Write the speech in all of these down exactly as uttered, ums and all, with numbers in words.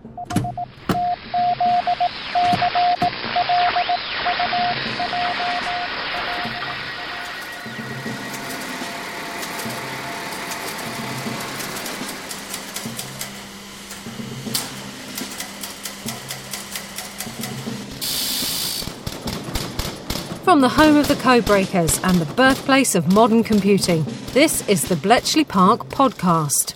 From the home of the Codebreakers and the birthplace of modern computing, this is the Bletchley Park Podcast.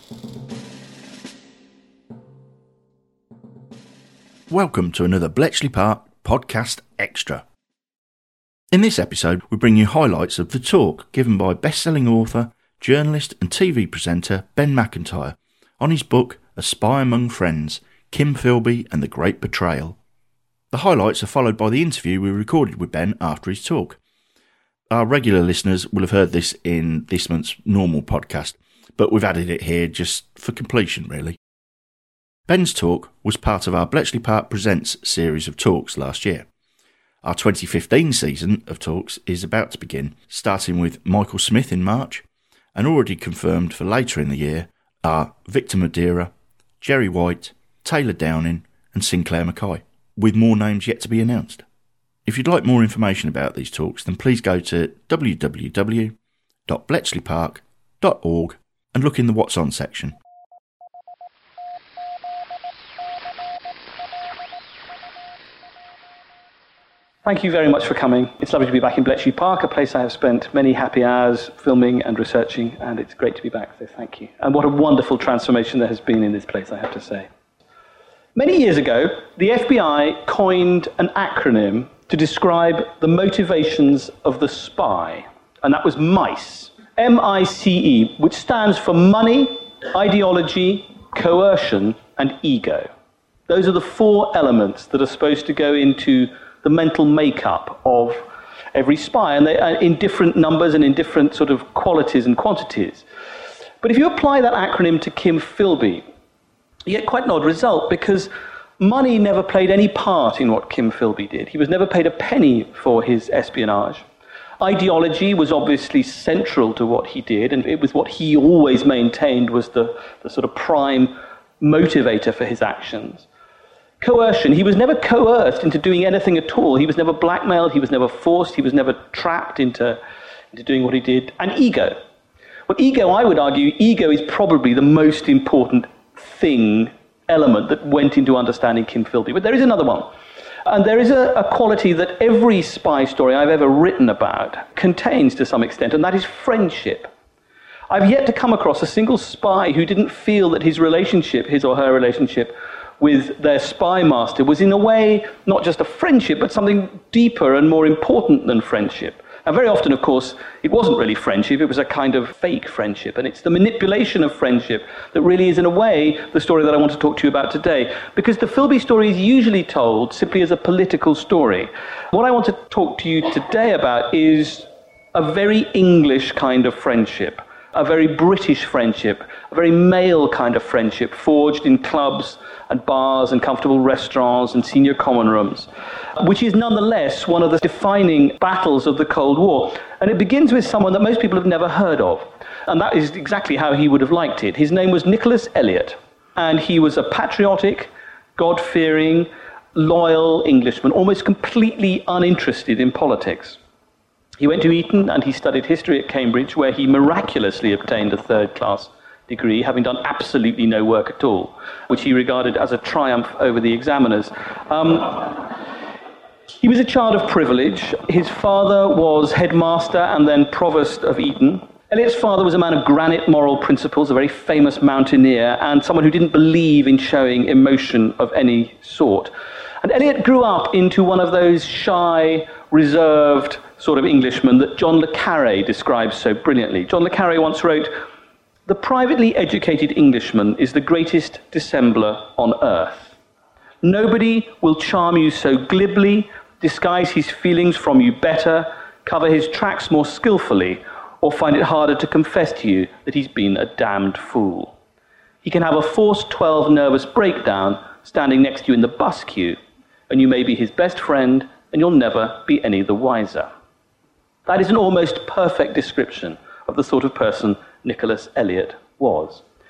Welcome to another Bletchley Park Podcast Extra. In this episode, we bring you highlights of the talk given by best-selling author, journalist and T V presenter Ben Macintyre on his book A Spy Among Friends, Kim Philby and the Great Betrayal. The highlights are followed by the interview we recorded with Ben after his talk. Our regular listeners will have heard this in this month's normal podcast, but we've added it here just for completion, really. Ben's talk was part of our Bletchley Park Presents series of talks last year. Our twenty fifteen season of talks is about to begin, starting with Michael Smith in March, and already confirmed for later in the year are Victor Madeira, Jerry White, Taylor Downing and Sinclair Mackay, with more names yet to be announced. If you'd like more information about these talks, then please go to w w w dot bletchley park dot org and look in the What's On section. Thank you very much for coming. It's lovely to be back in Bletchley Park, a place I have spent many happy hours filming and researching, and it's great to be back, so thank you. And what a wonderful transformation there has been in this place, I have to say. Many years ago, the F B I coined an acronym to describe the motivations of the spy, and that was MICE, M I C E, which stands for money, ideology, coercion, and ego. Those are the four elements that are supposed to go into the mental makeup of every spy, and they are in different numbers and in different sort of qualities and quantities. But if you apply that acronym to Kim Philby, you get quite an odd result, because money never played any part in what Kim Philby did. He was never paid a penny for his espionage. Ideology was obviously central to what he did, and it was what he always maintained was the, the sort of prime motivator for his actions. Coercion, he was never coerced into doing anything at all. He was never blackmailed, he was never forced, he was never trapped into, into doing what he did. And ego. Well, ego, I would argue, ego is probably the most important thing, element that went into understanding Kim Philby. But there is another one. And there is a, a quality that every spy story I've ever written about contains to some extent, and that is friendship. I've yet to come across a single spy who didn't feel that his relationship, his or her relationship, with their spy master was in a way not just a friendship, but something deeper and more important than friendship. And very often, of course, it wasn't really friendship, it was a kind of fake friendship. And it's the manipulation of friendship that really is, in a way, the story that I want to talk to you about today. Because the Philby story is usually told simply as a political story. What I want to talk to you today about is a very English kind of friendship, a very British friendship, a very male kind of friendship, forged in clubs and bars and comfortable restaurants and senior common rooms, which is nonetheless one of the defining battles of the Cold War. And it begins with someone that most people have never heard of. And that is exactly how he would have liked it. His name was Nicholas Elliot, and he was a patriotic, God-fearing, loyal Englishman, almost completely uninterested in politics. He went to Eton and he studied history at Cambridge, where he miraculously obtained a third-class degree, having done absolutely no work at all, which he regarded as a triumph over the examiners. Um, he was a child of privilege. His father was headmaster and then provost of Eton. Elliot's father was a man of granite moral principles, a very famous mountaineer, and someone who didn't believe in showing emotion of any sort. And Elliot grew up into one of those shy, reserved sort of Englishmen that John le Carré describes so brilliantly. John le Carré once wrote, "The privately educated Englishman is the greatest dissembler on earth. Nobody will charm you so glibly, disguise his feelings from you better, cover his tracks more skillfully, or find it harder to confess to you that he's been a damned fool. He can have a forced twelve nervous breakdown standing next to you in the bus queue, and you may be his best friend, and you'll never be any the wiser." That is an almost perfect description of the sort of person Nicholas Elliot was.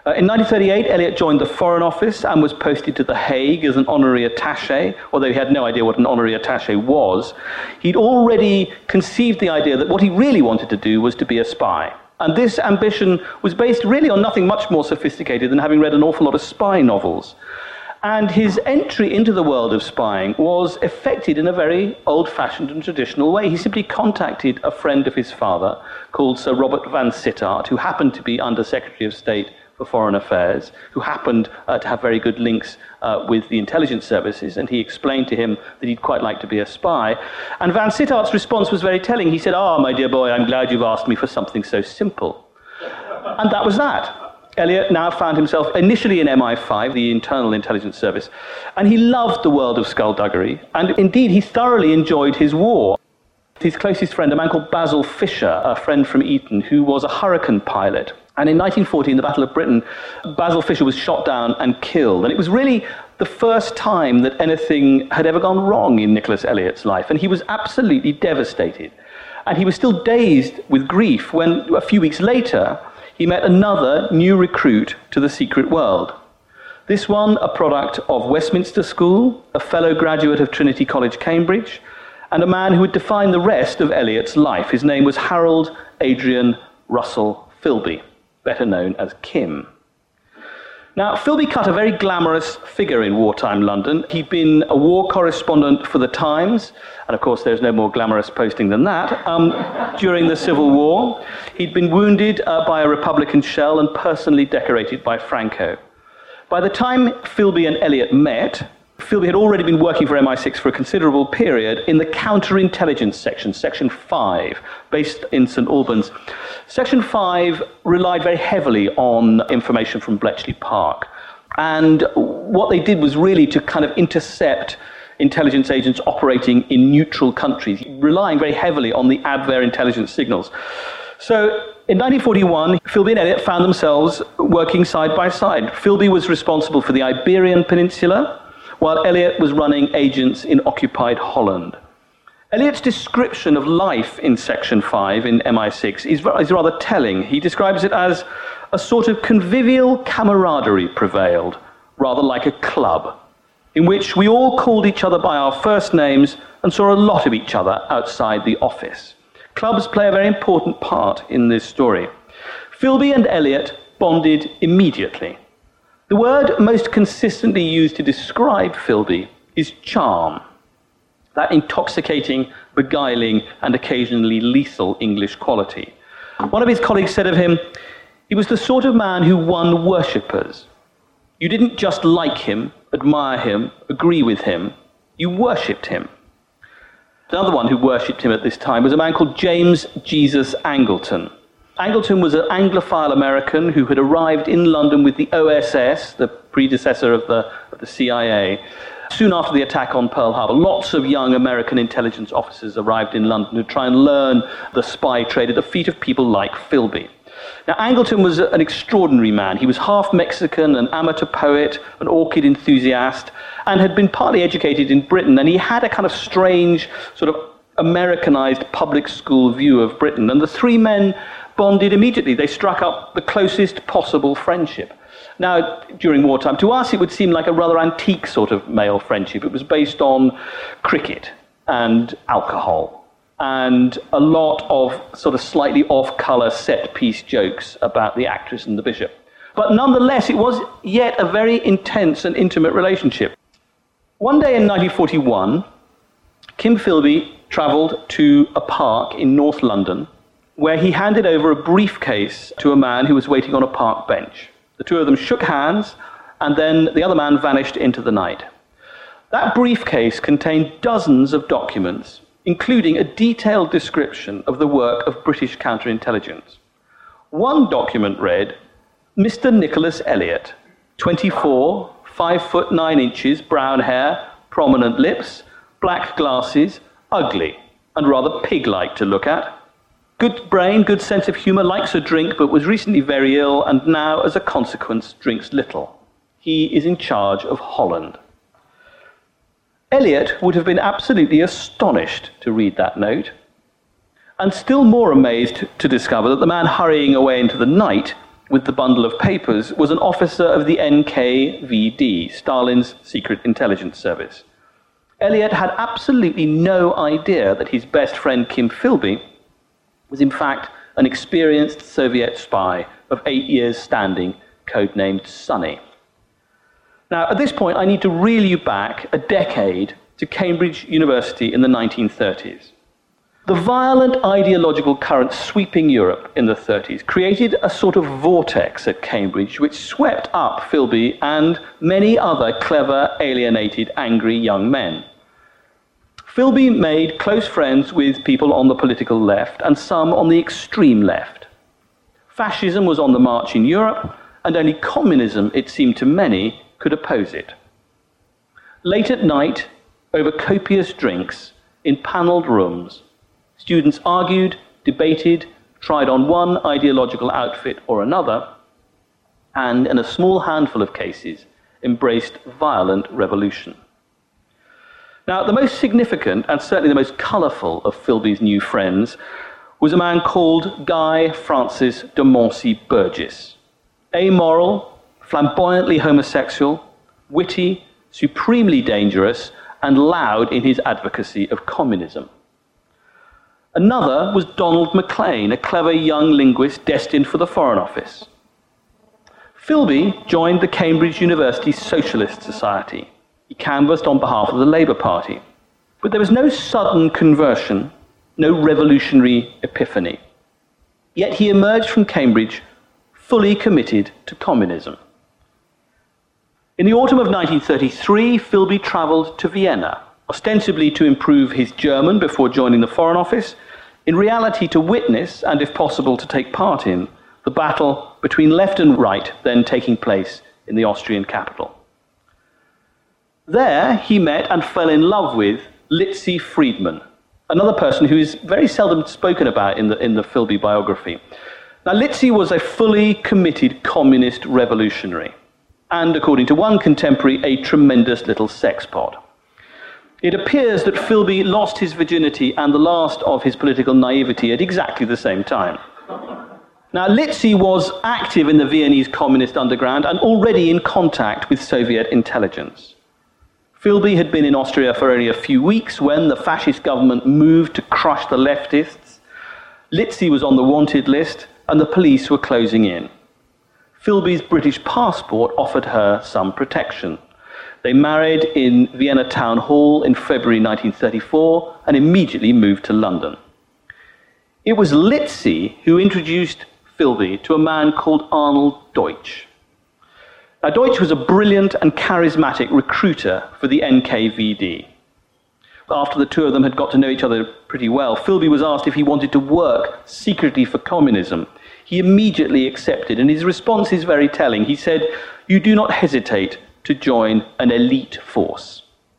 Uh, in nineteen thirty-eight, Eliot joined the Foreign Office and was posted to The Hague as an honorary attaché, although he had no idea what an honorary attaché was. He'd already conceived the idea that what he really wanted to do was to be a spy. And this ambition was based really on nothing much more sophisticated than having read an awful lot of spy novels. And his entry into the world of spying was effected in a very old-fashioned and traditional way. He simply contacted a friend of his father called Sir Robert Van Sittart, who happened to be Under Secretary of State for Foreign Affairs, who happened uh, to have very good links uh, with the intelligence services, and he explained to him that he'd quite like to be a spy. And Van Sittart's response was very telling. He said, "Ah, my dear boy, I'm glad you've asked me for something so simple." And that was that. Eliot now found himself initially in M I five, the Internal Intelligence Service, and he loved the world of skullduggery, and indeed he thoroughly enjoyed his war. His closest friend, a man called Basil Fisher, a friend from Eton, who was a Hurricane pilot. And in nineteen forty, in the Battle of Britain, Basil Fisher was shot down and killed. And it was really the first time that anything had ever gone wrong in Nicholas Eliot's life. And he was absolutely devastated. And he was still dazed with grief when, a few weeks later, he met another new recruit to the secret world. This one, a product of Westminster School, a fellow graduate of Trinity College, Cambridge, and a man who would define the rest of Eliot's life. His name was Harold Adrian Russell Philby, better known as Kim. Now, Philby cut a very glamorous figure in wartime London. He'd been a war correspondent for The Times, and of course there's no more glamorous posting than that, um, during the Civil War. He'd been wounded uh, by a Republican shell and personally decorated by Franco. By the time Philby and Eliot met, Philby had already been working for M I six for a considerable period in the counterintelligence section, Section five, based in St Albans. Section five relied very heavily on information from Bletchley Park. And what they did was really to kind of intercept intelligence agents operating in neutral countries, relying very heavily on the Abwehr intelligence signals. So in nineteen forty-one, Philby and Eliot found themselves working side by side. Philby was responsible for the Iberian Peninsula, while Eliot was running agents in occupied Holland. Eliot's description of life in Section five in M I six is, is rather telling. He describes it as a sort of convivial camaraderie prevailed, rather like a club, in which we all called each other by our first names and saw a lot of each other outside the office. Clubs play a very important part in this story. Philby and Eliot bonded immediately. The word most consistently used to describe Philby is charm, that intoxicating, beguiling, and occasionally lethal English quality. One of his colleagues said of him, he was the sort of man who won worshippers. You didn't just like him, admire him, agree with him, you worshipped him. Another one who worshipped him at this time was a man called James Jesus Angleton. Angleton was an Anglophile American who had arrived in London with the O S S, the predecessor of the, of the C I A, soon after the attack on Pearl Harbor. Lots of young American intelligence officers arrived in London to try and learn the spy trade at the feet of people like Philby. Now, Angleton was an extraordinary man. He was half Mexican, an amateur poet, an orchid enthusiast, and had been partly educated in Britain, and he had a kind of strange, sort of Americanized public school view of Britain. And the three men bonded immediately. They struck up the closest possible friendship. Now, during wartime, to us it would seem like a rather antique sort of male friendship. It was based on cricket and alcohol and a lot of sort of slightly off-colour set-piece jokes about the actress and the bishop. But nonetheless, it was yet a very intense and intimate relationship. One day in nineteen forty-one, Kim Philby travelled to a park in North London where he handed over a briefcase to a man who was waiting on a park bench. The two of them shook hands, and then the other man vanished into the night. That briefcase contained dozens of documents, including a detailed description of the work of British counterintelligence. One document read, Mister Nicholas Eliot, twenty-four, five foot nine inches, brown hair, prominent lips, black glasses, ugly, and rather pig-like to look at. Good brain, good sense of humour, likes a drink, but was recently very ill, and now, as a consequence, drinks little. He is in charge of Holland. Eliot would have been absolutely astonished to read that note, and still more amazed to discover that the man hurrying away into the night with the bundle of papers was an officer of the N K V D, Stalin's secret intelligence service. Elliot had absolutely no idea that his best friend Kim Philby was in fact an experienced Soviet spy of eight years standing, codenamed Sonny. Now, at this point, I need to reel you back a decade to Cambridge University in the nineteen thirties. The violent ideological current sweeping Europe in the thirties created a sort of vortex at Cambridge which swept up Philby and many other clever, alienated, angry young men. Philby made close friends with people on the political left and some on the extreme left. Fascism was on the march in Europe, and only communism, it seemed to many, could oppose it. Late at night, over copious drinks, in panelled rooms, students argued, debated, tried on one ideological outfit or another, and in a small handful of cases, embraced violent revolution. Now, the most significant, and certainly the most colourful of Philby's new friends, was a man called Guy Francis de Moncey Burgess. Amoral, flamboyantly homosexual, witty, supremely dangerous, and loud in his advocacy of communism. Another was Donald Maclean, a clever young linguist destined for the Foreign Office. Philby joined the Cambridge University Socialist Society. He canvassed on behalf of the Labour Party. But there was no sudden conversion, no revolutionary epiphany. Yet he emerged from Cambridge fully committed to communism. In the autumn of nineteen thirty-three, Philby travelled to Vienna, ostensibly to improve his German before joining the Foreign Office, in reality to witness, and if possible to take part in, the battle between left and right then taking place in the Austrian capital. There he met and fell in love with Litzy Friedman, another person who is very seldom spoken about in the, in the Philby biography. Now, Litzy was a fully committed communist revolutionary, and according to one contemporary, a tremendous little sexpot. It appears that Philby lost his virginity and the last of his political naivety at exactly the same time. Now, Litzy was active in the Viennese communist underground and already in contact with Soviet intelligence. Philby had been in Austria for only a few weeks when the fascist government moved to crush the leftists. Litzy was on the wanted list and the police were closing in. Philby's British passport offered her some protection. They married in Vienna Town Hall in February nineteen thirty-four and immediately moved to London. It was Litzy who introduced Philby to a man called Arnold Deutsch. Now, Deutsch was a brilliant and charismatic recruiter for the N K V D. After the two of them had got to know each other pretty well, Philby was asked if he wanted to work secretly for communism. He immediately accepted, and his response is very telling. He said, "You do not hesitate to join an elite force."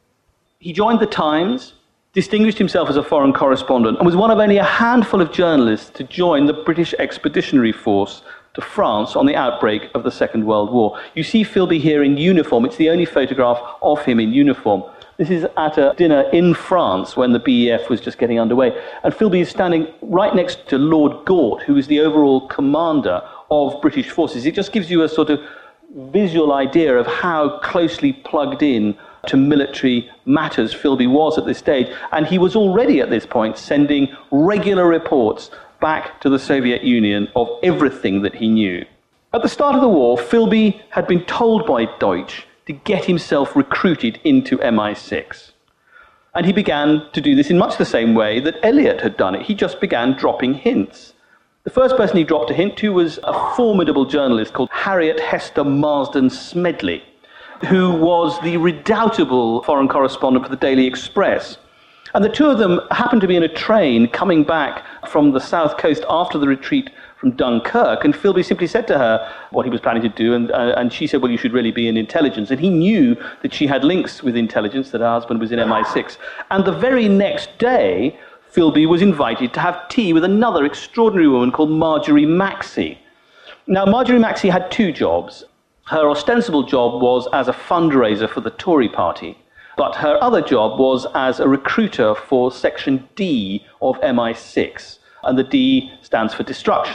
He joined the Times, distinguished himself as a foreign correspondent, and was one of only a handful of journalists to join the British Expeditionary Force to France on the outbreak of the Second World War. You see Philby here in uniform. It's the only photograph of him in uniform. This is at a dinner in France when the B E F was just getting underway. And Philby is standing right next to Lord Gort, who is the overall commander of British forces. It just gives you a sort of visual idea of how closely plugged in to military matters Philby was at this stage. And he was already at this point sending regular reports back to the Soviet Union of everything that he knew. At the start of the war, Philby had been told by Deutsch to get himself recruited into M I six. And he began to do this in much the same way that Elliot had done it. He just began dropping hints. The first person he dropped a hint to was a formidable journalist called Harriet Hester Marsden Smedley, who was the redoubtable foreign correspondent for the Daily Express. And the two of them happened to be in a train coming back from the south coast after the retreat from Dunkirk, and Philby simply said to her what he was planning to do, and, uh, and she said, well, you should really be in intelligence. And he knew that she had links with intelligence, that her husband was in M I six. And the very next day, Philby was invited to have tea with another extraordinary woman called Marjorie Maxey. Now, Marjorie Maxey had two jobs. Her ostensible job was as a fundraiser for the Tory party, but her other job was as a recruiter for Section D of M I six, and the D stands for destruction.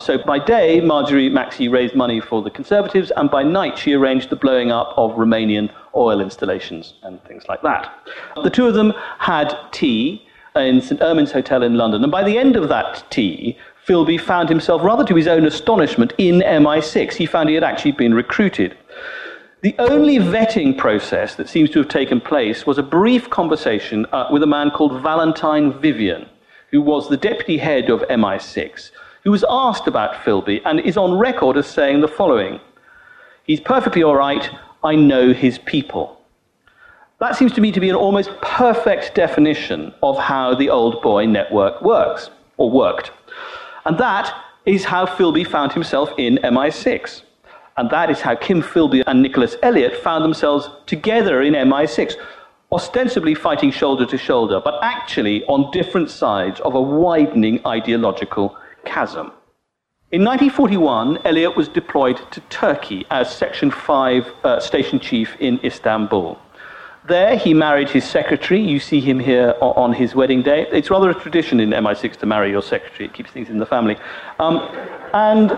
So by day, Marjorie Maxey raised money for the Conservatives, and by night she arranged the blowing up of Romanian oil installations and things like that. The two of them had tea in St Ermin's Hotel in London, and by the end of that tea, Philby found himself, rather to his own astonishment, in M I six. He found he had actually been recruited. The only vetting process that seems to have taken place was a brief conversation uh, with a man called Valentine Vivian, who was the deputy head of M I six, who was asked about Philby and is on record as saying the following: "He's perfectly all right, I know his people." That seems to me to be an almost perfect definition of how the Old Boy network works, or worked. And that is how Philby found himself in M I six. And that is how Kim Philby and Nicholas Elliott found themselves together in M I six, ostensibly fighting shoulder to shoulder, but actually on different sides of a widening ideological chasm. In nineteen forty-one, Elliott was deployed to Turkey as Section five uh, Station Chief in Istanbul. There he married his secretary. You see him here on his wedding day. It's rather a tradition in M I six to marry your secretary. It keeps things in the family. Um, and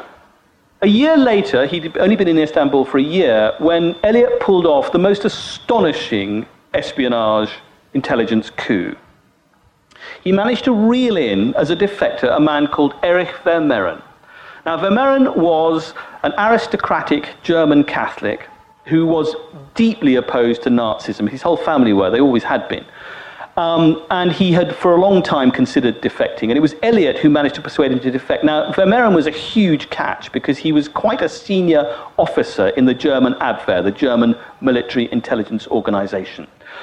a year later, he'd only been in Istanbul for a year, when Elliott pulled off the most astonishing espionage intelligence coup. He managed to reel in, as a defector, a man called Erich Vermehren. Now, Vermehren was an aristocratic German Catholic who was deeply opposed to Nazism. His whole family were, they always had been. Um, and he had for a long time considered defecting, and it was Elliott who managed to persuade him to defect. Now, Vermehren was a huge catch because he was quite a senior officer in the German Abwehr, the German military intelligence organization.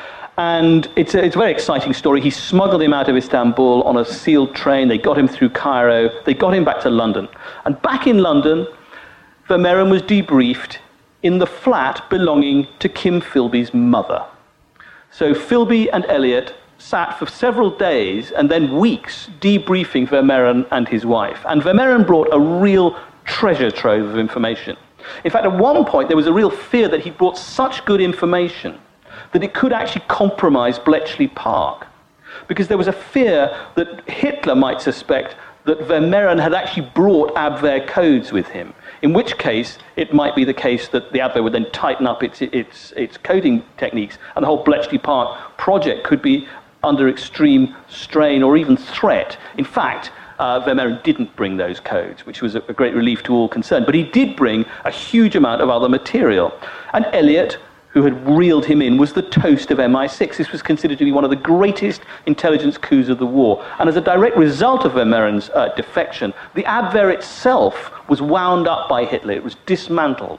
And it's a, it's a very exciting story. He smuggled him out of Istanbul on a sealed train. They got him through Cairo. They got him back to London. And back in London, Vermehren was debriefed in the flat belonging to Kim Philby's mother. So Philby and Elliott sat for several days and then weeks debriefing Vermehren and his wife. And Vermehren brought a real treasure trove of information. In fact, at one point, there was a real fear that he brought such good information that it could actually compromise Bletchley Park, because there was a fear that Hitler might suspect that Vermehren had actually brought Abwehr codes with him, in which case it might be the case that the Abwehr would then tighten up its, its, its coding techniques, and the whole Bletchley Park project could be under extreme strain or even threat. In fact, uh, Vermehren didn't bring those codes, which was a, a great relief to all concerned, but he did bring a huge amount of other material. And Elliott, who had reeled him in, was the toast of M I six. This was considered to be one of the greatest intelligence coups of the war. And as a direct result of Vermehren's uh, defection, the Abwehr itself was wound up by Hitler. It was dismantled.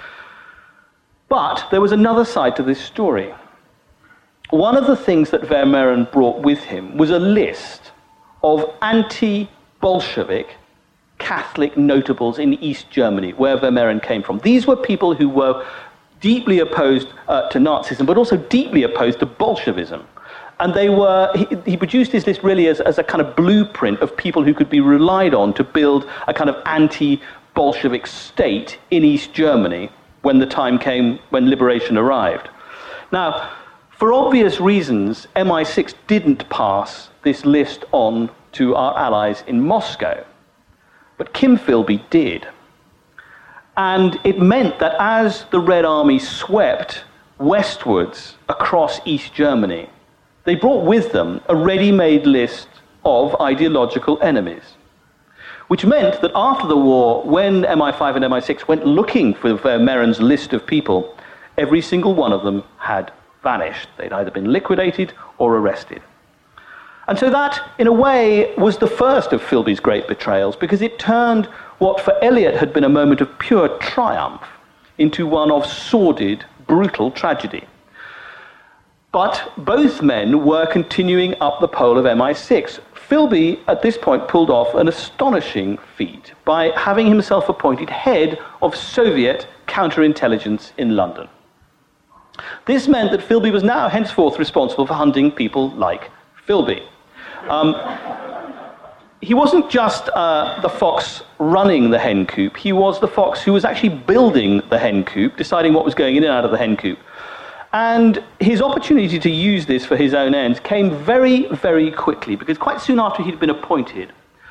But there was another side to this story. One of the things that Vermehren brought with him was a list of anti-Bolshevik Catholic notables in East Germany, where Vermehren came from. These were people who were deeply opposed uh, to Nazism, but also deeply opposed to Bolshevism. And they were, he, he produced this list really as, as a kind of blueprint of people who could be relied on to build a kind of anti-Bolshevik state in East Germany when the time came, when liberation arrived. Now, for obvious reasons, M I six didn't pass this list on to our allies in Moscow, but Kim Philby did. And it meant that as the Red Army swept westwards across East Germany, they brought with them a ready-made list of ideological enemies, which meant that after the war, when M I five and M I six went looking for Vermehren's list of people, every single one of them had vanished. They'd either been liquidated or arrested. And so that, in a way, was the first of Philby's great betrayals, because it turned what for Elliott had been a moment of pure triumph into one of sordid, brutal tragedy. But both men were continuing up the pole of M I six. Philby, at this point, pulled off an astonishing feat by having himself appointed head of Soviet counterintelligence in London. This meant that Philby was now henceforth responsible for hunting people like Philby. Um, He wasn't just uh, the fox running the hen coop, he was the fox who was actually building the hen coop, deciding what was going in and out of the hen coop. And his opportunity to use this for his own ends came very, very quickly, because quite soon after he'd been appointed,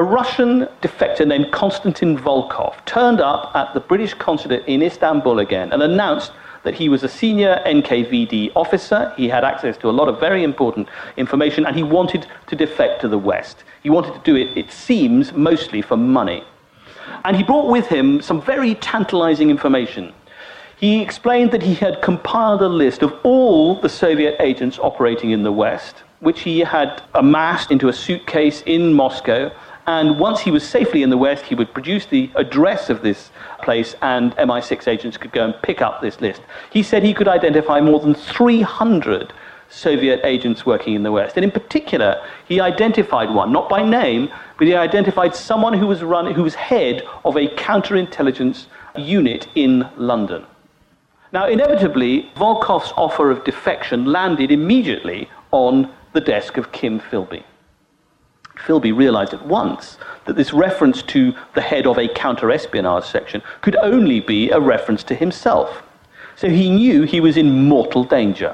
A Russian defector named Konstantin Volkov turned up at the British consulate in Istanbul again and announced that he was a senior N K V D officer. He had access to a lot of very important information, and he wanted to defect to the West. He wanted to do it, it seems, mostly for money. And he brought with him some very tantalizing information. He explained that he had compiled a list of all the Soviet agents operating in the West, which he had amassed into a suitcase in Moscow. And once he was safely in the West, he would produce the address of this place, and M I six agents could go and pick up this list. He said he could identify more than three hundred Soviet agents working in the West. And in particular, he identified one, not by name, but he identified someone who was, run, who was head of a counterintelligence unit in London. Now, inevitably, Volkov's offer of defection landed immediately on the desk of Kim Philby. Philby realized at once that this reference to the head of a counter-espionage section could only be a reference to himself. So he knew he was in mortal danger.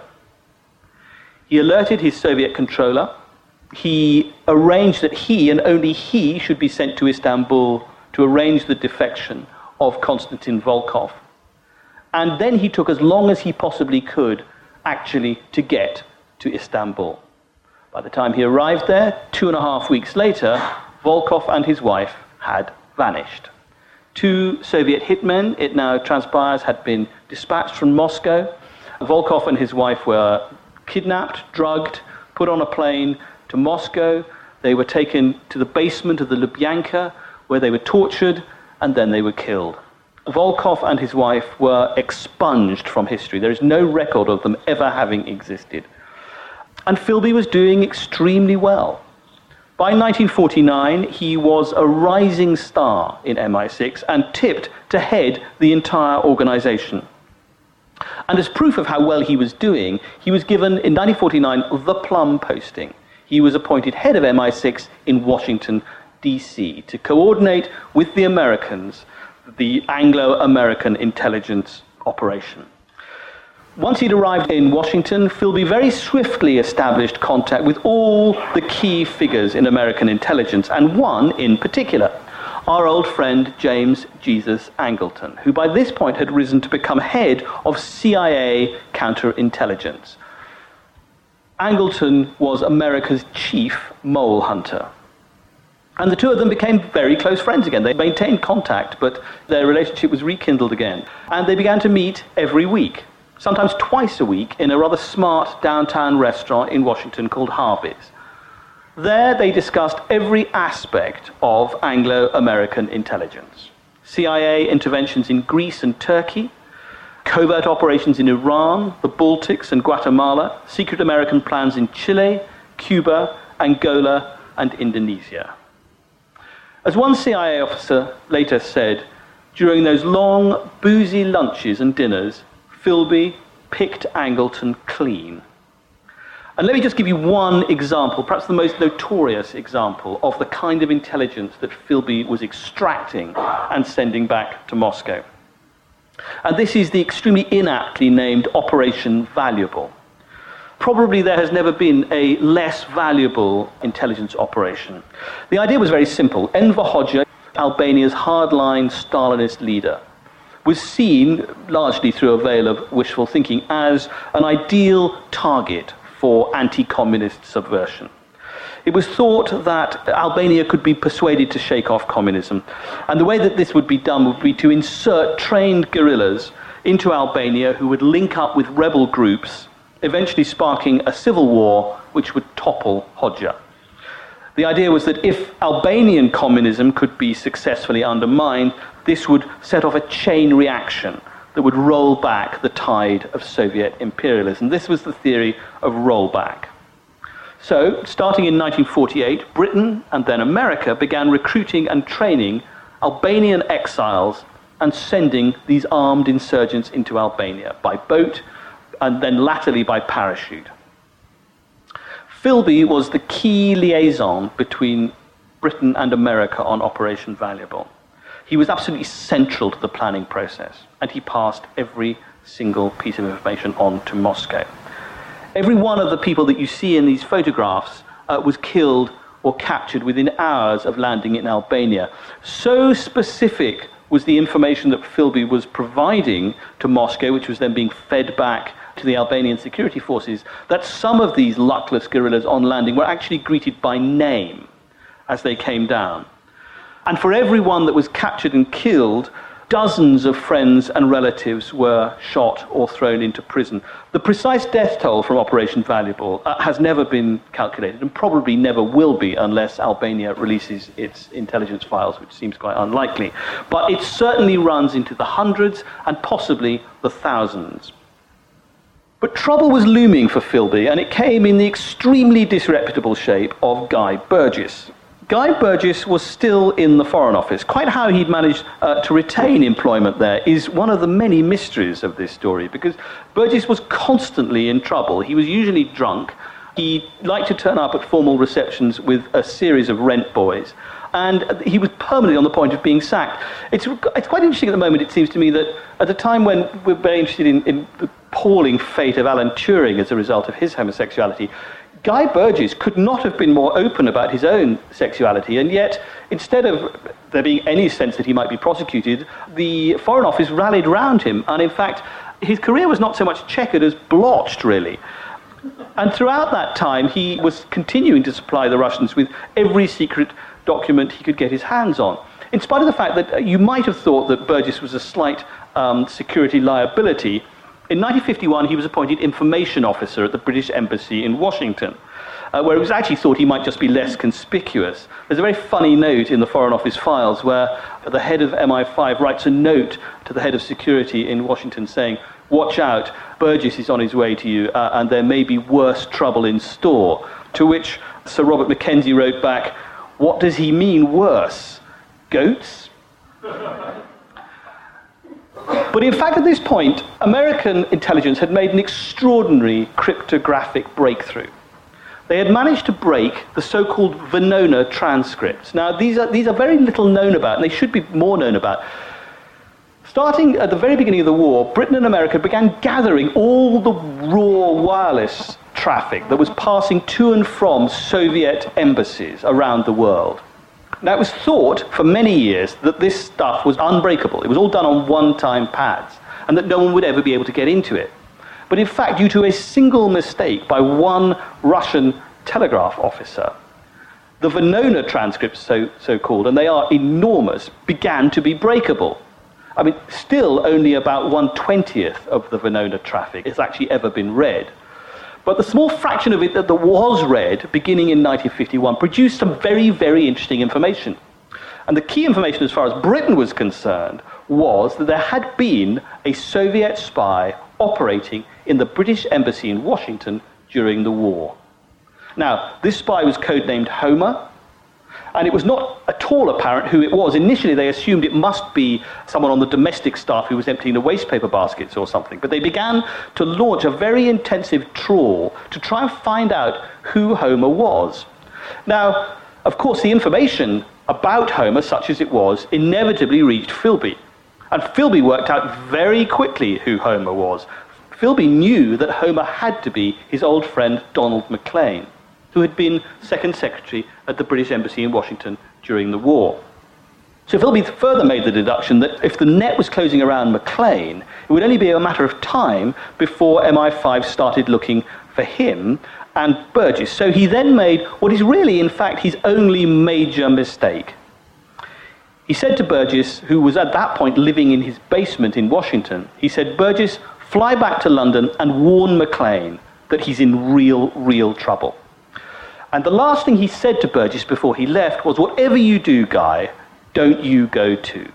He alerted his Soviet controller. He arranged that he and only he should be sent to Istanbul to arrange the defection of Konstantin Volkov. And then he took as long as he possibly could actually to get to Istanbul. By the time he arrived there, two and a half weeks later, Volkov and his wife had vanished. Two Soviet hitmen, it now transpires, had been dispatched from Moscow. Volkov and his wife were kidnapped, drugged, put on a plane to Moscow. They were taken to the basement of the Lubyanka, where they were tortured, and then they were killed. Volkov and his wife were expunged from history. There is no record of them ever having existed. And Philby was doing extremely well. By nineteen forty-nine, he was a rising star in M I six and tipped to head the entire organization. And as proof of how well he was doing, he was given, in nineteen forty-nine, the Plum posting. He was appointed head of M I six in Washington, D C, to coordinate with the Americans the Anglo-American intelligence operation. Once he'd arrived in Washington, Philby very swiftly established contact with all the key figures in American intelligence, and one in particular, our old friend James Jesus Angleton, who by this point had risen to become head of C I A counterintelligence. Angleton was America's chief mole hunter. And the two of them became very close friends again. They maintained contact, but their relationship was rekindled again. And they began to meet every week, sometimes twice a week, in a rather smart downtown restaurant in Washington called Harvey's. There they discussed every aspect of Anglo-American intelligence. C I A interventions in Greece and Turkey, covert operations in Iran, the Baltics and Guatemala, secret American plans in Chile, Cuba, Angola, and Indonesia. As one C I A officer later said, during those long, boozy lunches and dinners, Philby picked Angleton clean. And let me just give you one example, perhaps the most notorious example, of the kind of intelligence that Philby was extracting and sending back to Moscow. And this is the extremely inaptly named Operation Valuable. Probably there has never been a less valuable intelligence operation. The idea was very simple. Enver Hoxha, Albania's hardline Stalinist leader, was seen, largely through a veil of wishful thinking, as an ideal target for anti-communist subversion. It was thought that Albania could be persuaded to shake off communism. And the way that this would be done would be to insert trained guerrillas into Albania who would link up with rebel groups, eventually sparking a civil war which would topple Hoxha. The idea was that if Albanian communism could be successfully undermined, this would set off a chain reaction that would roll back the tide of Soviet imperialism. This was the theory of rollback. So, starting in nineteen forty-eight, Britain and then America began recruiting and training Albanian exiles and sending these armed insurgents into Albania by boat and then latterly by parachute. Philby was the key liaison between Britain and America on Operation Valuable. He was absolutely central to the planning process, and he passed every single piece of information on to Moscow. Every one of the people that you see in these photographs uh, was killed or captured within hours of landing in Albania. So specific was the information that Philby was providing to Moscow, which was then being fed back to the Albanian security forces, that some of these luckless guerrillas on landing were actually greeted by name as they came down. And for everyone that was captured and killed, dozens of friends and relatives were shot or thrown into prison. The precise death toll from Operation Valuable uh, has never been calculated and probably never will be unless Albania releases its intelligence files, which seems quite unlikely. But it certainly runs into the hundreds and possibly the thousands. But trouble was looming for Philby, and it came in the extremely disreputable shape of Guy Burgess. Guy Burgess was still in the Foreign Office. Quite how he'd managed uh, to retain employment there is one of the many mysteries of this story, because Burgess was constantly in trouble. He was usually drunk. He liked to turn up at formal receptions with a series of rent boys, and he was permanently on the point of being sacked. It's, it's quite interesting at the moment, it seems to me, that at the time when we're very interested in, in the appalling fate of Alan Turing as a result of his homosexuality, Guy Burgess could not have been more open about his own sexuality, and yet, instead of there being any sense that he might be prosecuted, the Foreign Office rallied round him, and in fact, his career was not so much checkered as blotched, really. And throughout that time, he was continuing to supply the Russians with every secret document he could get his hands on, in spite of the fact that you might have thought that Burgess was a slight um, security liability. In nineteen fifty-one, he was appointed information officer at the British Embassy in Washington, uh, where it was actually thought he might just be less conspicuous. There's a very funny note in the Foreign Office files where the head of M I five writes a note to the head of security in Washington saying, "Watch out, Burgess is on his way to you, uh, and there may be worse trouble in store." To which Sir Robert Mackenzie wrote back, "What does he mean, worse? Goats?" But in fact, at this point, American intelligence had made an extraordinary cryptographic breakthrough. They had managed to break the so-called Venona transcripts. Now, these are, these are very little known about, and they should be more known about. Starting at the very beginning of the war, Britain and America began gathering all the raw wireless traffic that was passing to and from Soviet embassies around the world. Now, it was thought for many years that this stuff was unbreakable. It was all done on one-time pads, and that no one would ever be able to get into it. But in fact, due to a single mistake by one Russian telegraph officer, the Venona transcripts, so, so-called, and they are enormous, began to be breakable. I mean, still only about one-twentieth of the Venona traffic has actually ever been read. But the small fraction of it that was read, beginning in nineteen fifty-one, produced some very, very interesting information. And the key information, as far as Britain was concerned, was that there had been a Soviet spy operating in the British Embassy in Washington during the war. Now, this spy was codenamed Homer, and it was not at all apparent who it was. Initially, they assumed it must be someone on the domestic staff who was emptying the waste paper baskets or something. But they began to launch a very intensive trawl to try and find out who Homer was. Now, of course, the information about Homer, such as it was, inevitably reached Philby. And Philby worked out very quickly who Homer was. Philby knew that Homer had to be his old friend Donald Maclean, who had been Second Secretary at the British Embassy in Washington during the war. So Philby further made the deduction that if the net was closing around Maclean, it would only be a matter of time before M I five started looking for him and Burgess. So he then made what is really, in fact, his only major mistake. He said to Burgess, who was at that point living in his basement in Washington, he said, "Burgess, fly back to London and warn Maclean that he's in real, real trouble." And the last thing he said to Burgess before he left was, "Whatever you do, Guy, don't you go too."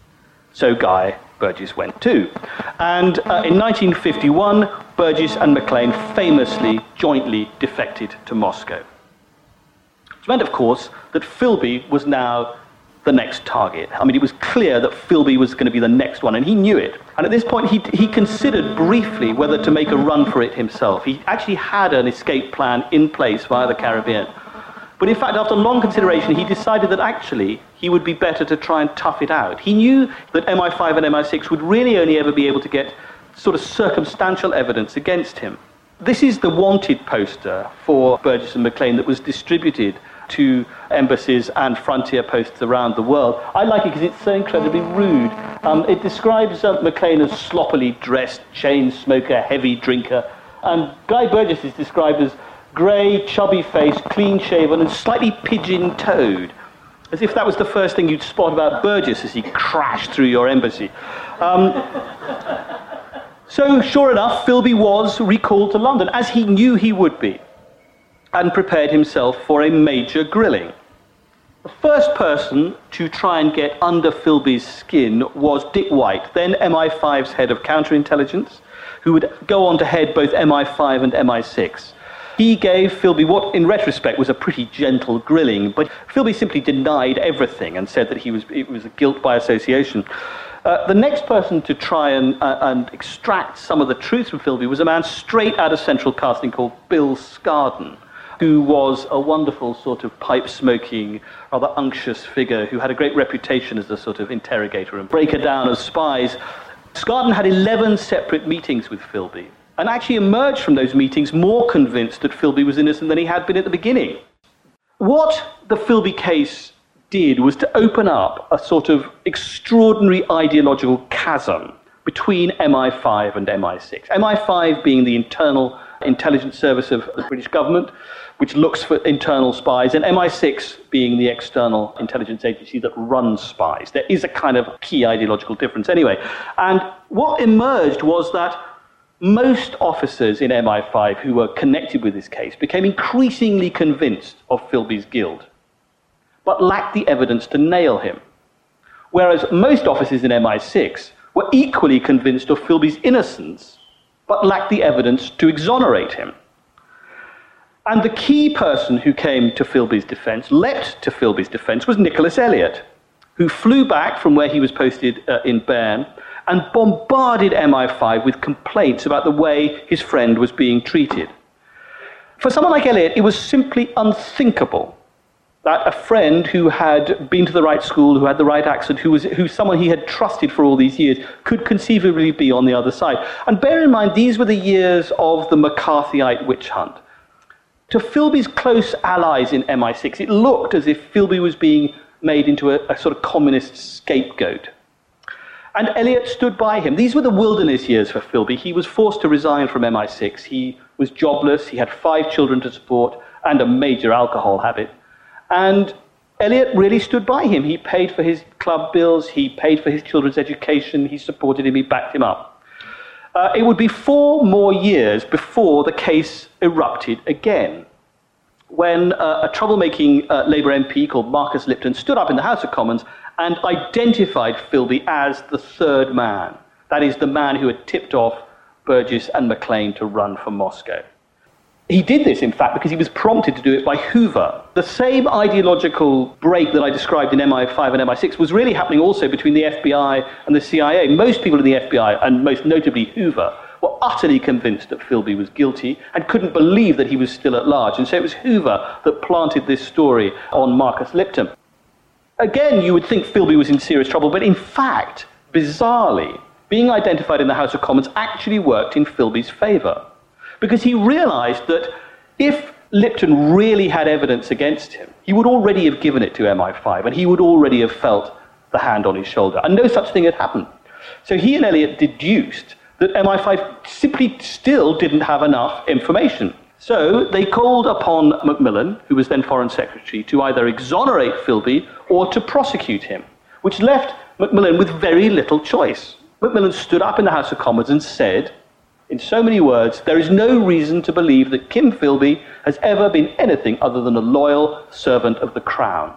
So Guy, Burgess went too. And uh, in nineteen fifty-one, Burgess and Maclean famously jointly defected to Moscow. Which meant, of course, that Philby was now the next target. I mean, it was clear that Philby was going to be the next one, and he knew it. And at this point, he, he considered briefly whether to make a run for it himself. He actually had an escape plan in place via the Caribbean. But in fact, after long consideration, he decided that actually he would be better to try and tough it out. He knew that M I five and M I six would really only ever be able to get sort of circumstantial evidence against him. This is the wanted poster for Burgess and Maclean that was distributed to embassies and frontier posts around the world. I like it because it's so incredibly rude. Um, it describes uh, Maclean as sloppily dressed, chain smoker, heavy drinker. And Guy Burgess is described as grey, chubby-faced, clean-shaven and slightly pigeon-toed. As if that was the first thing you'd spot about Burgess as he crashed through your embassy. Um, so, sure enough, Philby was recalled to London, as he knew he would be, and prepared himself for a major grilling. The first person to try and get under Philby's skin was Dick White, then M I five's head of counterintelligence, who would go on to head both M I five and M I six. He gave Philby what, in retrospect, was a pretty gentle grilling, but Philby simply denied everything and said that he was it was a guilt by association. Uh, the next person to try and, uh, and extract some of the truth from Philby was a man straight out of Central Casting called Bill Scarden, who was a wonderful sort of pipe-smoking, rather unctuous figure who had a great reputation as a sort of interrogator and breaker down of spies. Scarden had eleven separate meetings with Philby, and actually emerged from those meetings more convinced that Philby was innocent than he had been at the beginning. What the Philby case did was to open up a sort of extraordinary ideological chasm between M I five and M I six. M I five being the internal intelligence service of the British government, which looks for internal spies, and M I six being the external intelligence agency that runs spies. There is a kind of key ideological difference anyway. And what emerged was that most officers in M I five who were connected with this case became increasingly convinced of Philby's guilt, but lacked the evidence to nail him. Whereas most officers in M I six were equally convinced of Philby's innocence, but lacked the evidence to exonerate him. And the key person who came to Philby's defence, leapt to Philby's defence, was Nicholas Elliott, who flew back from where he was posted uh, in Bern and bombarded M I five with complaints about the way his friend was being treated. For someone like Elliott, it was simply unthinkable that a friend who had been to the right school, who had the right accent, who was who someone he had trusted for all these years, could conceivably be on the other side. And bear in mind, these were the years of the McCarthyite witch hunt. To Philby's close allies in M I six, it looked as if Philby was being made into a, a sort of communist scapegoat. And Elliott stood by him. These were the wilderness years for Philby. He was forced to resign from M I six. He was jobless, he had five children to support, and a major alcohol habit. And Elliott really stood by him. He paid for his club bills, he paid for his children's education, he supported him, he backed him up. Uh, it would be four more years before the case erupted again, when uh, a troublemaking uh, Labour M P called Marcus Lipton stood up in the House of Commons and identified Philby as the third man. That is, the man who had tipped off Burgess and Maclean to run for Moscow. He did this, in fact, because he was prompted to do it by Hoover. The same ideological break that I described in M I five and M I six was really happening also between the F B I and the C I A. Most people in the F B I, and most notably Hoover, were utterly convinced that Philby was guilty and couldn't believe that he was still at large. And so it was Hoover that planted this story on Marcus Lipton. Again, you would think Philby was in serious trouble, but in fact, bizarrely, being identified in the House of Commons actually worked in Philby's favour, because he realised that if Lipton really had evidence against him, he would already have given it to M I five, and he would already have felt the hand on his shoulder, and no such thing had happened. So he and Elliott deduced that M I five simply still didn't have enough information. So they called upon Macmillan, who was then Foreign Secretary, to either exonerate Philby or to prosecute him, which left Macmillan with very little choice. Macmillan stood up in the House of Commons and said, in so many words, there is no reason to believe that Kim Philby has ever been anything other than a loyal servant of the Crown.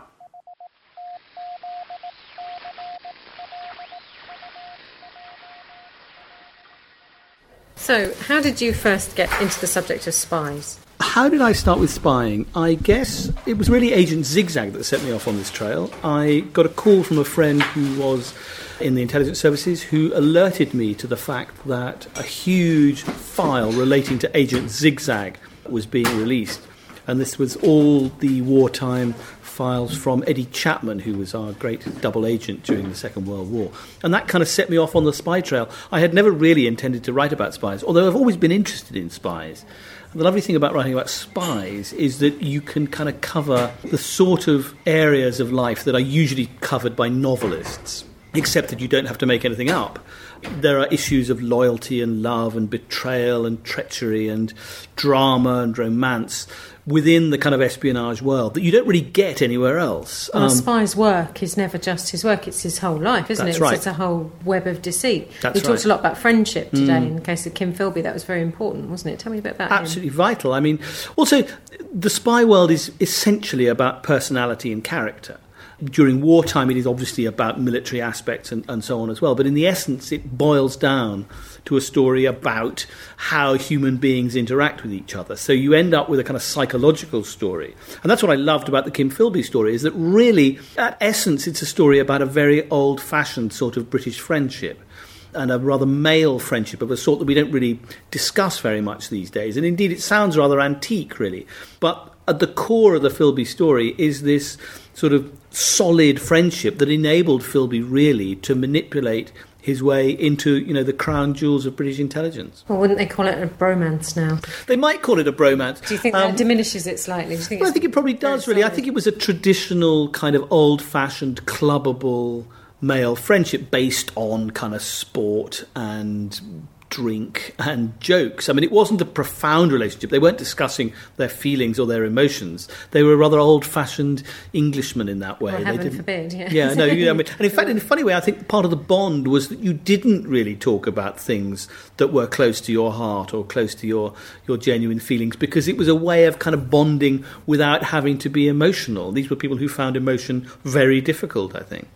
So, how did you first get into the subject of spies? How did I start with spying? I guess it was really Agent Zigzag that set me off on this trail. I got a call from a friend who was in the intelligence services who alerted me to the fact that a huge file relating to Agent Zigzag was being released. And this was all the wartime files from Eddie Chapman, who was our great double agent during the Second World War. And that kind of set me off on the spy trail. I had never really intended to write about spies, although I've always been interested in spies. And the lovely thing about writing about spies is that you can kind of cover the sort of areas of life that are usually covered by novelists, except that you don't have to make anything up. There are issues of loyalty and love and betrayal and treachery and drama and romance within the kind of espionage world that you don't really get anywhere else. Well, Um, a spy's work is never just his work, it's his whole life, isn't That's it? right. It's, it's a whole web of deceit. That's we talked right. a lot about friendship today. Mm. In the case of Kim Philby, that was very important, wasn't it? Tell me a bit about him. Absolutely vital. I mean, also, the spy world is essentially about personality and character. During wartime, it is obviously about military aspects and, and so on as well. But in the essence, it boils down to a story about how human beings interact with each other. So you end up with a kind of psychological story. And that's what I loved about the Kim Philby story, is that really, at essence, it's a story about a very old-fashioned sort of British friendship, and a rather male friendship of a sort that we don't really discuss very much these days. And indeed, it sounds rather antique, really. But at the core of the Philby story is this sort of solid friendship that enabled Philby really to manipulate his way into, you know, the crown jewels of British intelligence. Well, wouldn't they call it a bromance now? They might call it a bromance. Do you think Um, that diminishes it slightly? Do you think Well, I it's think it probably does, very really. I solid? think it was a traditional kind of old-fashioned, clubbable male friendship based on kind of sport and drink and jokes. I mean, it wasn't a profound relationship. They weren't discussing their feelings or their emotions. They were rather old-fashioned Englishmen in that way. Well, They heaven didn't- forbid, yeah. Yeah, no, you know, I mean, and in fact, in a funny way, I think part of the bond was that you didn't really talk about things that were close to your heart or close to your, your genuine feelings, because it was a way of kind of bonding without having to be emotional. These were people who found emotion very difficult, I think.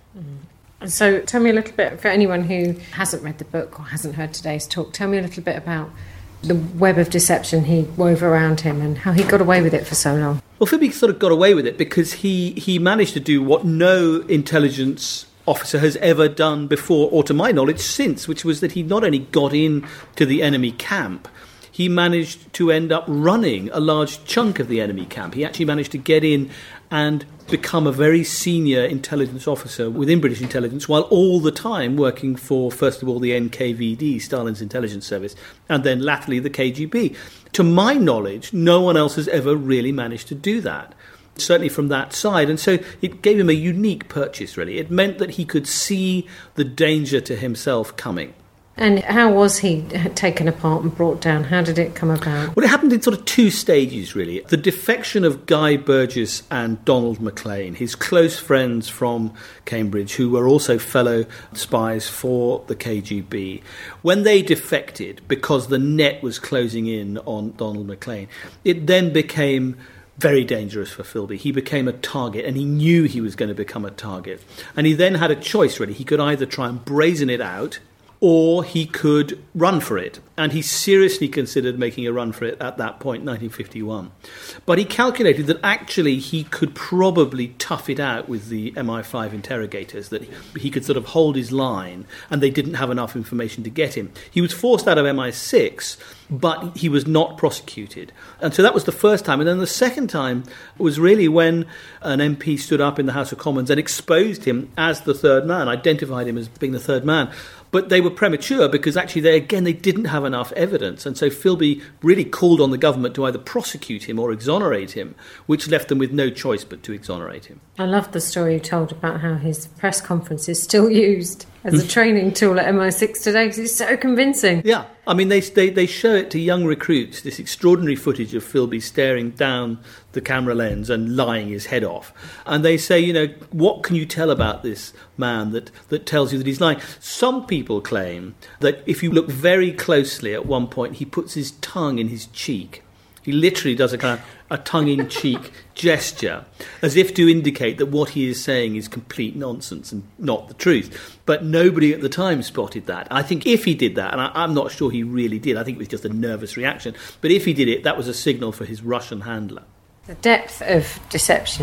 So tell me a little bit, for anyone who hasn't read the book or hasn't heard today's talk, tell me a little bit about the web of deception he wove around him and how he got away with it for so long. Well, Philby sort of got away with it because he, he managed to do what no intelligence officer has ever done before, or to my knowledge since, which was that he not only got in to the enemy camp, he managed to end up running a large chunk of the enemy camp. He actually managed to get in and become a very senior intelligence officer within British intelligence, while all the time working for, first of all, the N K V D, Stalin's intelligence service, and then latterly the K G B. To my knowledge, no one else has ever really managed to do that, certainly from that side. And so it gave him a unique purchase, really. It meant that he could see the danger to himself coming. And how was he taken apart and brought down? How did it come about? Well, it happened in sort of two stages, really. The defection of Guy Burgess and Donald Maclean, his close friends from Cambridge, who were also fellow spies for the K G B. When they defected, because the net was closing in on Donald Maclean, it then became very dangerous for Philby. He became a target, and he knew he was going to become a target. And he then had a choice, really. He could either try and brazen it out, or he could run for it. And he seriously considered making a run for it at that point, nineteen fifty-one. But he calculated that actually he could probably tough it out with the M I five interrogators, that he could sort of hold his line, and they didn't have enough information to get him. He was forced out of M I six, but he was not prosecuted. And so that was the first time. And then the second time was really when an M P stood up in the House of Commons and exposed him as the third man, identified him as being the third man. But they were premature because actually, they again, they didn't have enough evidence. And so Philby really called on the government to either prosecute him or exonerate him, which left them with no choice but to exonerate him. I love the story you told about how his press conference is still used as a training tool at M I six today because it's so convincing. Yeah, I mean, they, they they show it to young recruits, this extraordinary footage of Philby staring down the camera lens and lying his head off. And they say, you know, what can you tell about this man that, that tells you that he's lying? Some people claim that if you look very closely at one point, he puts his tongue in his cheek. He literally does a kind of a tongue-in-cheek gesture, as if to indicate that what he is saying is complete nonsense and not the truth. But nobody at the time spotted that. I think if he did that, and I, I'm not sure he really did, I think it was just a nervous reaction, but if he did it, that was a signal for his Russian handler. The depth of deception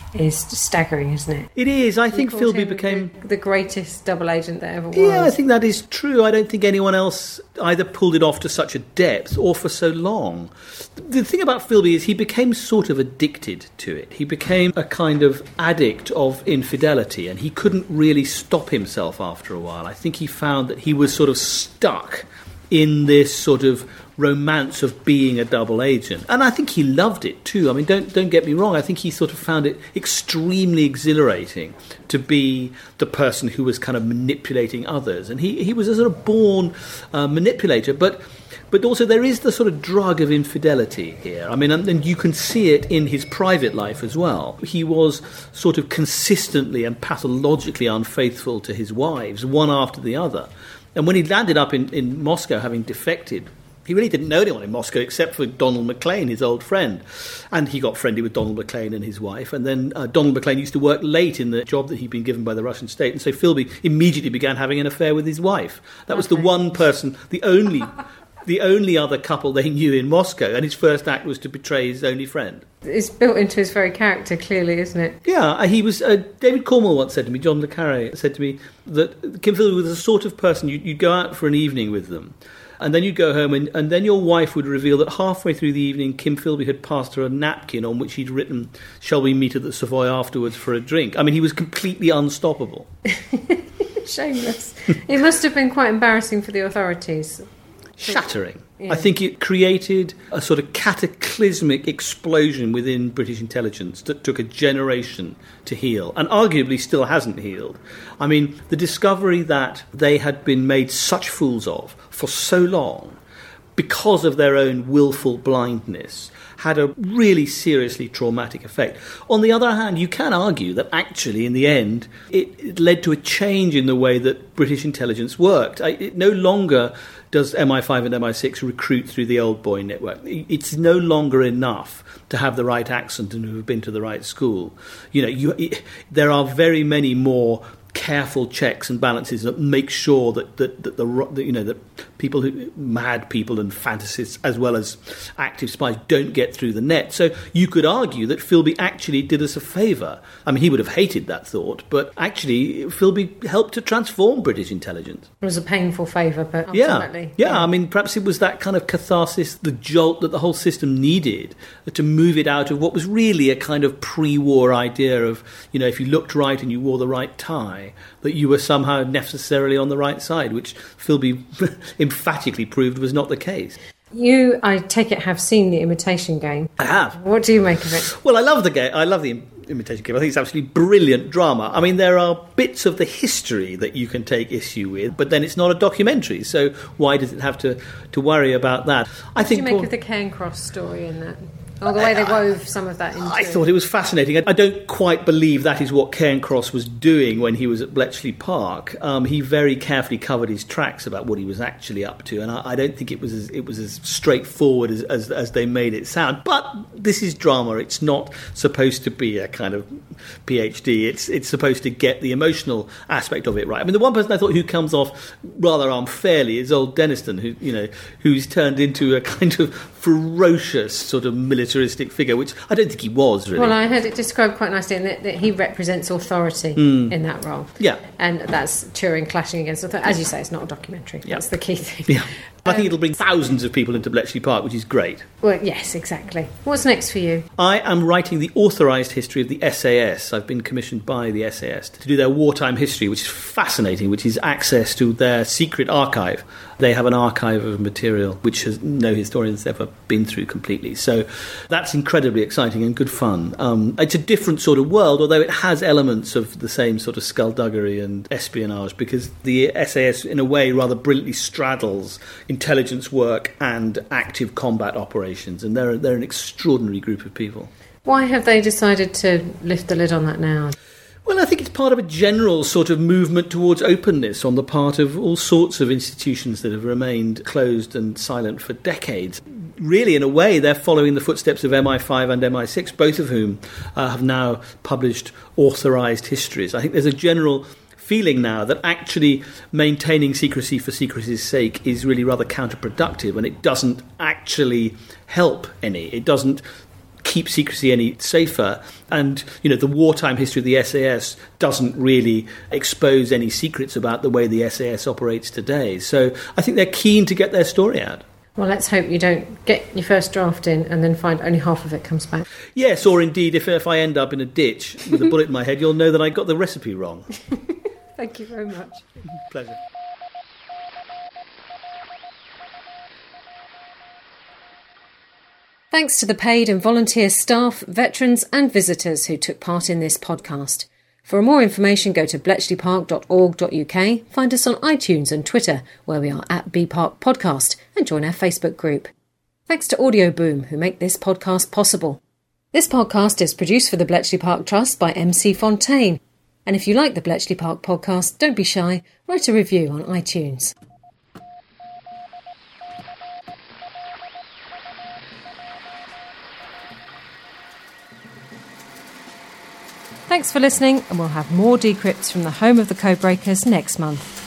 is staggering, isn't it? It is. I think You called Philby him became... the, the greatest double agent that ever was. Yeah, I think that is true. I don't think anyone else either pulled it off to such a depth or for so long. The thing about Philby is he became sort of addicted to it. He became a kind of addict of infidelity, and he couldn't really stop himself after a while. I think he found that he was sort of stuck in this sort of romance of being a double agent. And I think he loved it too. I mean, don't don't get me wrong. I think he sort of found it extremely exhilarating to be the person who was kind of manipulating others. And he, he was a sort of born uh, manipulator, but but also there is the sort of drug of infidelity here. I mean, and, and you can see it in his private life as well. He was sort of consistently and pathologically unfaithful to his wives, one after the other. And when he landed up in, in Moscow, having defected, he really didn't know anyone in Moscow except for Donald Maclean, his old friend. And he got friendly with Donald Maclean and his wife. And then uh, Donald Maclean used to work late in the job that he'd been given by the Russian state. And so Philby immediately began having an affair with his wife. That was okay. The one person, the only... the only other couple they knew in Moscow, and his first act was to betray his only friend. It's built into his very character, clearly, isn't it? Yeah, he was. Uh, David Cornwell once said to me, John le Carré said to me, that Kim Philby was the sort of person you'd, you'd go out for an evening with them, and then you'd go home, and, and then your wife would reveal that halfway through the evening, Kim Philby had passed her a napkin on which he'd written, "Shall we meet at the Savoy afterwards for a drink?" I mean, he was completely unstoppable. Shameless. It must have been quite embarrassing for the authorities. Shattering. Yeah. I think it created a sort of cataclysmic explosion within British intelligence that took a generation to heal, and arguably still hasn't healed. I mean, the discovery that they had been made such fools of for so long because of their own willful blindness had a really seriously traumatic effect. On the other hand, you can argue that actually, in the end, it, it led to a change in the way that British intelligence worked. I, it no longer does M I five and M I six recruit through the old boy network. It's no longer enough to have the right accent and to have been to the right school. You know, you, it, there are very many more careful checks and balances that make sure that that, that the that, you know that people who mad people and fantasists as well as active spies don't get through the net. So you could argue that Philby actually did us a favour. I mean, he would have hated that thought, but actually Philby helped to transform British intelligence. It was a painful favour, but ultimately... Yeah, yeah, I mean, perhaps it was that kind of catharsis, the jolt that the whole system needed to move it out of what was really a kind of pre-war idea of, you know, if you looked right and you wore the right tie, that you were somehow necessarily on the right side, which Philby emphatically proved was not the case. You, I take it, have seen The Imitation Game. I have. What do you make of it? Well, I love the game. I love the Imitation Game. I think it's absolutely brilliant drama. I mean, there are bits of the history that you can take issue with, but then it's not a documentary, so why does it have to, to worry about that? I what think. What do you make Paul, of the Cairncross story in that? Oh, the way they wove some of that into... I thought it was fascinating. I don't quite believe that is what Cairncross was doing when he was at Bletchley Park. Um, he very carefully covered his tracks about what he was actually up to, and I, I don't think it was as, it was as straightforward as, as, as they made it sound. But this is drama. It's not supposed to be a kind of PhD. It's it's supposed to get the emotional aspect of it right. I mean, the one person I thought who comes off rather unfairly is old Denniston, who you know, who's turned into a kind of ferocious sort of military militaristic figure, which I don't think he was, really. Well, I heard it described quite nicely in that, that he represents authority mm. in that role. Yeah. And that's Turing clashing against authority. As you say, it's not a documentary. Yeah. That's the key thing. Yeah. I think it'll bring thousands of people into Bletchley Park, which is great. Well, yes, exactly. What's next for you? I am writing the authorised history of the S A S. I've been commissioned by the S A S to do their wartime history, which is fascinating, which is access to their secret archive. They have an archive of material which has no historian's ever been through completely. So that's incredibly exciting and good fun. Um, it's a different sort of world, although it has elements of the same sort of skullduggery and espionage, because the S A S, in a way, rather brilliantly straddles intelligence work and active combat operations, and they're they're an extraordinary group of people. Why have they decided to lift the lid on that now? Well, I think it's part of a general sort of movement towards openness on the part of all sorts of institutions that have remained closed and silent for decades. Really, in a way, they're following the footsteps of M I five and M I six, both of whom uh, have now published authorised histories. I think there's a general feeling now that actually maintaining secrecy for secrecy's sake is really rather counterproductive, and it doesn't actually help any. It doesn't keep secrecy any safer. And, you know, the wartime history of the S A S doesn't really expose any secrets about the way the S A S operates today. So I think they're keen to get their story out. Well, let's hope you don't get your first draft in and then find only half of it comes back. Yes, or indeed, if, if I end up in a ditch with a bullet in my head, you'll know that I got the recipe wrong. Thank you very much. Pleasure. Thanks to the paid and volunteer staff, veterans and visitors who took part in this podcast. For more information, go to bletchley park dot org dot U K, find us on iTunes and Twitter, where we are at B Park Podcast, and join our Facebook group. Thanks to Audio Boom, who make this podcast possible. This podcast is produced for the Bletchley Park Trust by M C Fontaine. And if you like the Bletchley Park Podcast, don't be shy, write a review on iTunes. Thanks for listening, and we'll have more decrypts from the home of the Codebreakers next month.